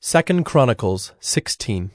2 Chronicles 16.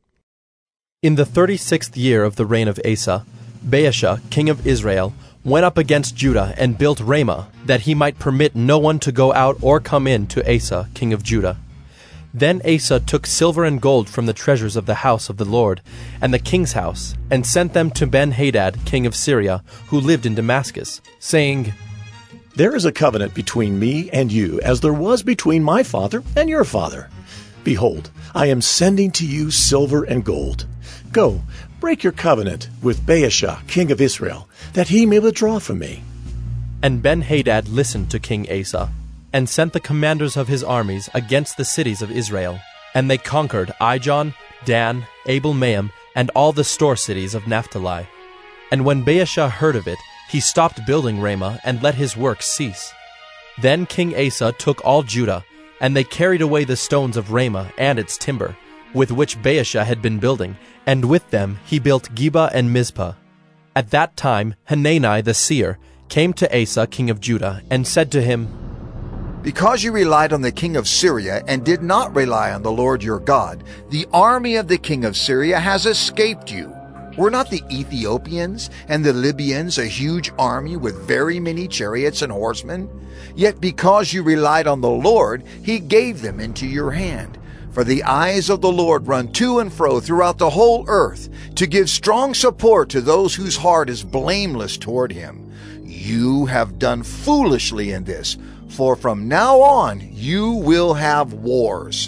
In the 36th year of the reign of Asa, Baasha, king of Israel, went up against Judah and built Ramah, that he might permit no one to go out or come in to Asa, king of Judah. Then Asa took silver and gold from the treasures of the house of the Lord and the king's house, and sent them to Ben-Hadad, king of Syria, who lived in Damascus, saying, "There is a covenant between me and you, as there was between my father and your father. Behold, I am sending to you silver and gold. Go, break your covenant with Baasha, king of Israel, that he may withdraw from me." And Ben-Hadad listened to King Asa, and sent the commanders of his armies against the cities of Israel. And they conquered Ijon, Dan, Abel-maim, and all the store cities of Naphtali. And when Baasha heard of it, he stopped building Ramah and let his work cease. Then King Asa took all Judah, and they carried away the stones of Ramah and its timber, with which Baasha had been building, and with them he built Geba and Mizpah. At that time Hanani the seer came to Asa king of Judah, and said to him, "Because you relied on the king of Syria and did not rely on the Lord your God, the army of the king of Syria has escaped you. Were not the Ethiopians and the Libyans a huge army with very many chariots and horsemen? Yet because you relied on the Lord, he gave them into your hand. For the eyes of the Lord run to and fro throughout the whole earth, to give strong support to those whose heart is blameless toward him. You have done foolishly in this, for from now on you will have wars."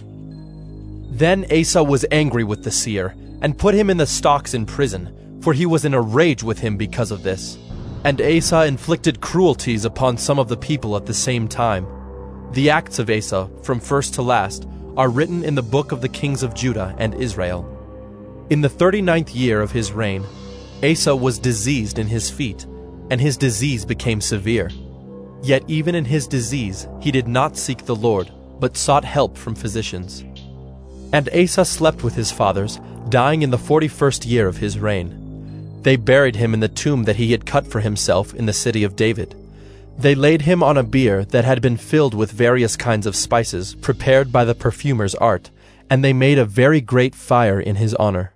Then Asa was angry with the seer, and put him in the stocks in prison, for he was in a rage with him because of this. And Asa inflicted cruelties upon some of the people at the same time. The acts of Asa, from first to last, are written in the book of the kings of Judah and Israel. In the 39th year of his reign, Asa was diseased in his feet, and his disease became severe. Yet even in his disease he did not seek the Lord, but sought help from physicians. And Asa slept with his fathers, dying in the 41st year of his reign. They buried him in the tomb that he had cut for himself in the city of David. They laid him on a bier that had been filled with various kinds of spices prepared by the perfumer's art, and they made a very great fire in his honor.